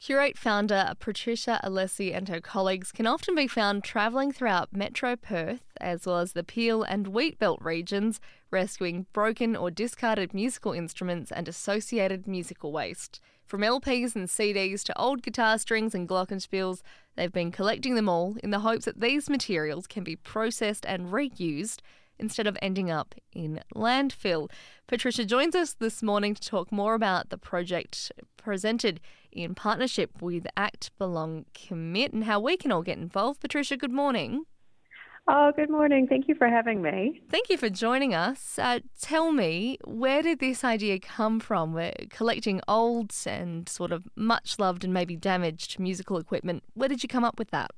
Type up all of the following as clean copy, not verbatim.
Curate founder Patricia Alessi and her colleagues can often be found travelling throughout Metro Perth, as well as the Peel and Wheatbelt regions, rescuing broken or discarded musical instruments and associated musical waste. From LPs and CDs to old guitar strings and glockenspiels, they've been collecting them all in the hopes that these materials can be processed and reused instead of ending up in landfill. Patricia joins us this morning to talk more about the project presented in partnership with Act, Belong, Commit and how we can all get involved. Patricia, good morning. Oh, good morning. Thank you for having me. Thank you for joining us. Tell me, where did this idea come from? We're collecting old and sort of much loved and maybe damaged musical equipment. Where did you come up with that?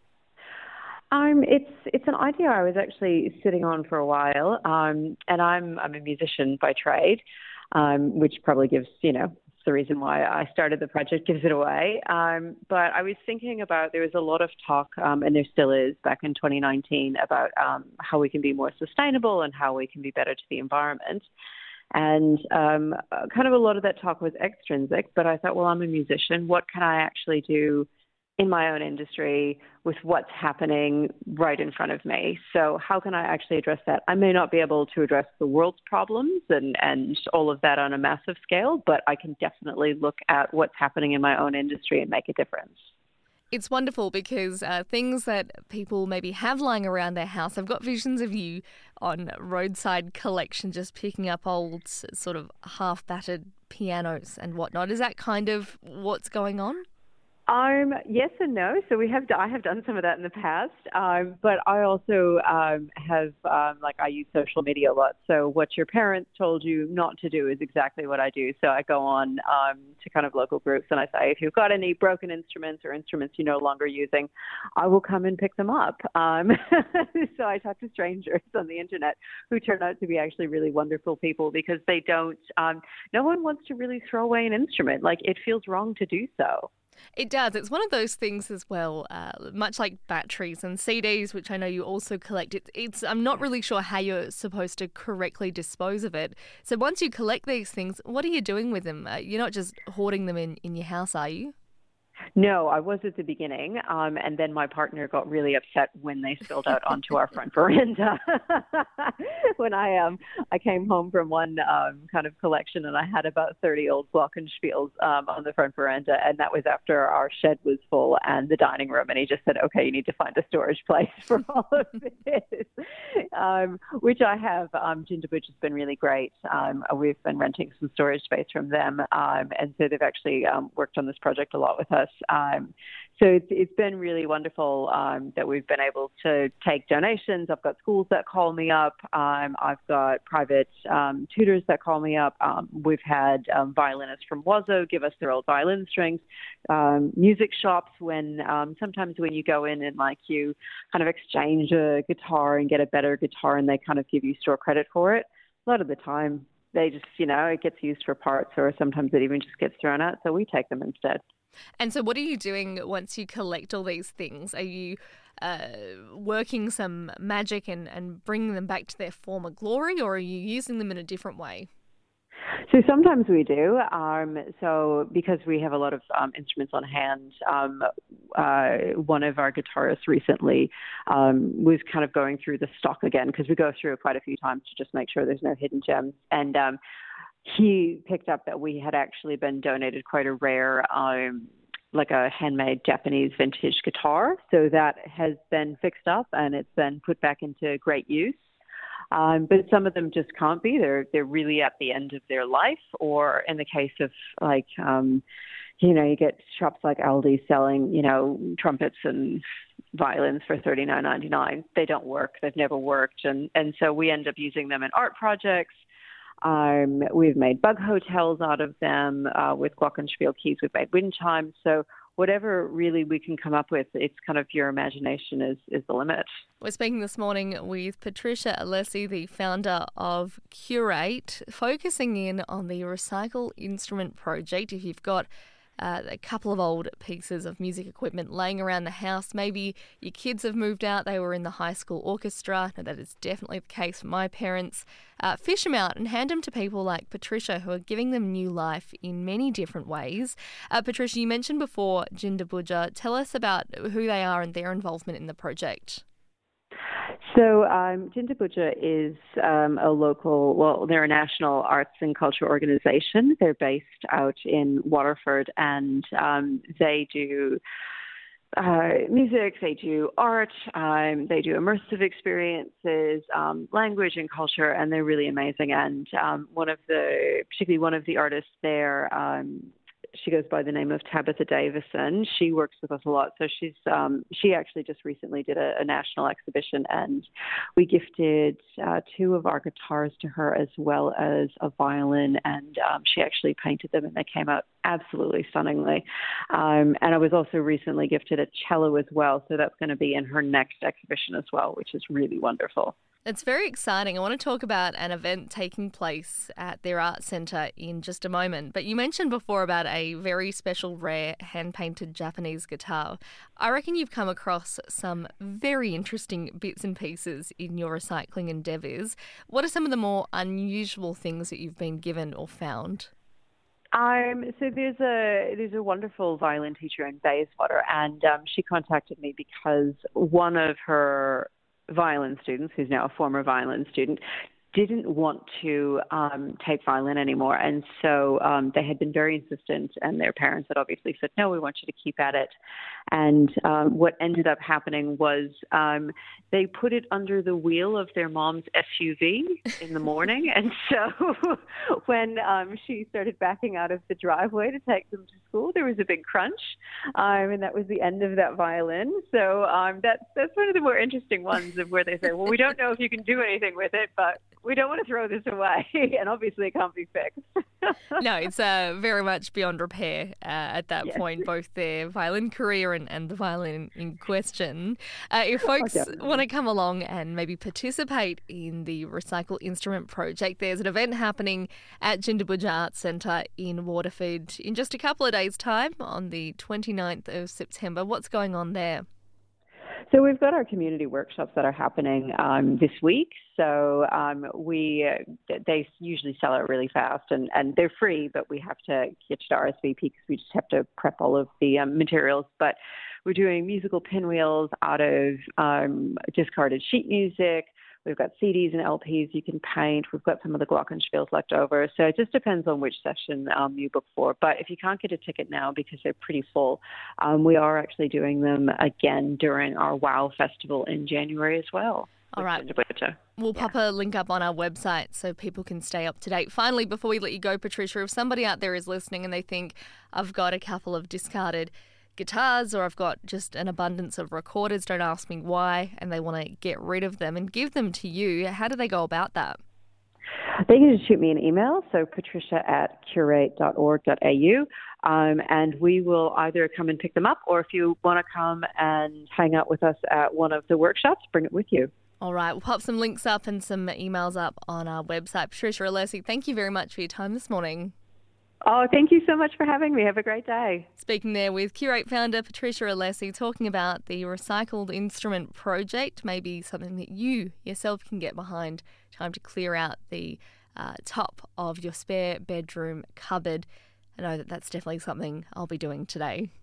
It's an idea I was actually sitting on for a while, and I'm a musician by trade, which probably gives the reason why I started the project gives it away. But I was thinking about there was a lot of talk, and there still is back in 2019 about how we can be more sustainable and how we can be better to the environment. And kind of a lot of that talk was extrinsic, but I thought, well, I'm a musician. What can I actually do in my own industry with what's happening right in front of me? So how can I actually address that? I may not be able to address the world's problems and all of that on a massive scale, but I can definitely look at what's happening in my own industry and make a difference. It's wonderful because things that people maybe have lying around their house, I've got visions of you on roadside collection, just picking up old sort of half-battered pianos and whatnot. Is that kind of what's going on? Yes and no. So I have done some of that in the past, but I also have I use social media a lot. So what your parents told you not to do is exactly what I do. So I go on to kind of local groups and I say, if you've got any broken instruments or instruments you're no longer using, I will come and pick them up. So I talk to strangers on the internet who turn out to be actually really wonderful people because they don't. No one wants to really throw away an instrument. Like it feels wrong to do so. It does. It's one of those things as well, much like batteries and CDs, which I know you also collect. I'm not really sure how you're supposed to correctly dispose of it. So once you collect these things, what are you doing with them? You're not just hoarding them in your house, are you? No, I was at the beginning, and then my partner got really upset when they spilled out onto our front veranda. When I came home from one kind of collection, and I had about 30 old glockenspiels on the front veranda, and that was after our shed was full and the dining room, and he just said, okay, you need to find a storage place for all of this, which I have. Gingerbread has been really great. We've been renting some storage space from them, and so they've actually worked on this project a lot with us. So it's been really wonderful that we've been able to take donations. I've got schools that call me up. I've got private tutors that call me up. We've had violinists from Wazo give us their old violin strings. Music shops when sometimes when you go in and you kind of exchange a guitar and get a better guitar and they kind of give you store credit for it. A lot of the time they just, it gets used for parts or sometimes it even just gets thrown out. So we take them instead. And so what are you doing once you collect all these things? Are you working some magic and bringing them back to their former glory, or are you using them in a different way? So sometimes we do. So because we have a lot of instruments on hand, one of our guitarists recently was kind of going through the stock again because we go through it quite a few times to just make sure there's no hidden gems. And he picked up that we had actually been donated quite a rare, a handmade Japanese vintage guitar. So that has been fixed up and it's been put back into great use. But some of them just can't be. They're really at the end of their life. Or in the case of you get shops like Aldi selling, trumpets and violins for $39.99. They don't work. They've never worked. And so we end up using them in art projects. We've made bug hotels out of them with glockenspiel keys. We've made wind chimes. So whatever really we can come up with, it's kind of your imagination is the limit. We're speaking this morning with Patricia Alessi, the founder of Curate, focusing in on the Recycle Instrument Project. If you've got a couple of old pieces of music equipment laying around the house. Maybe your kids have moved out, they were in the high school orchestra. Now, that is definitely the case for my parents. Fish them out and hand them to people like Patricia, who are giving them new life in many different ways. Patricia, you mentioned before Jindabuja. Tell us about who they are and their involvement in the project. So Jindabuja is a local, they're a national arts and culture organization. They're based out in Waterford, and they do music, they do art, they do immersive experiences, language and culture, and they're really amazing. And particularly one of the artists there, she goes by the name of Tabitha Davison. She works with us a lot. So she actually just recently did a national exhibition, and we gifted 2 of our guitars to her, as well as a violin, and she actually painted them, and they came out absolutely stunningly. And I was also recently gifted a cello as well, so that's going to be in her next exhibition as well, which is really wonderful. It's very exciting. I want to talk about an event taking place at their art centre in just a moment. But you mentioned before about a very special, rare, hand-painted Japanese guitar. I reckon you've come across some very interesting bits and pieces in your recycling endeavours. What are some of the more unusual things that you've been given or found? So there's a wonderful violin teacher in Bayswater, and she contacted me because one of her violin students, who's now a former violin student, didn't want to take violin anymore. And so they had been very insistent, and their parents had obviously said, no, we want you to keep at it. And what ended up happening was they put it under the wheel of their mom's SUV in the morning. And so when she started backing out of the driveway to take them to school, there was a big crunch. And that was the end of that violin. So that's one of the more interesting ones, of where they say, well, we don't know if you can do anything with it, but we don't want to throw this away, and obviously it can't be fixed. No, it's very much beyond repair at that point, both their violin career and the violin in question. If folks want to come along and maybe participate in the Recycle Instrument Project, there's an event happening at Jindabuja Arts Centre in Waterford in just a couple of days' time on the 29th of September. What's going on there? So we've got our community workshops that are happening this week. So they usually sell out really fast, and they're free, but we have to get you to RSVP because we just have to prep all of the materials. But we're doing musical pinwheels out of discarded sheet music. We've got CDs and LPs you can paint. We've got some of the glockenspiels left over. So it just depends on which session you book for. But if you can't get a ticket now because they're pretty full, we are actually doing them again during our WOW Festival in January as well. All right. We'll pop a link up on our website so people can stay up to date. Finally, before we let you go, Patricia, if somebody out there is listening and they think, I've got a couple of discarded guitars, or I've got just an abundance of recorders, don't ask me why, and they want to get rid of them and give them to you, how do they go about that? They can just shoot me an email, so patricia@curate.org.au, and we will either come and pick them up, or if you want to come and hang out with us at one of the workshops, bring it with you. All right, we'll pop some links up and some emails up on our website. Patricia Alessi, thank you very much for your time this morning. Oh, thank you so much for having me. Have a great day. Speaking there with Curate founder Patricia Alessi, talking about the Recycled Instrument Project, maybe something that you yourself can get behind. Time to clear out the top of your spare bedroom cupboard. I know that that's definitely something I'll be doing today.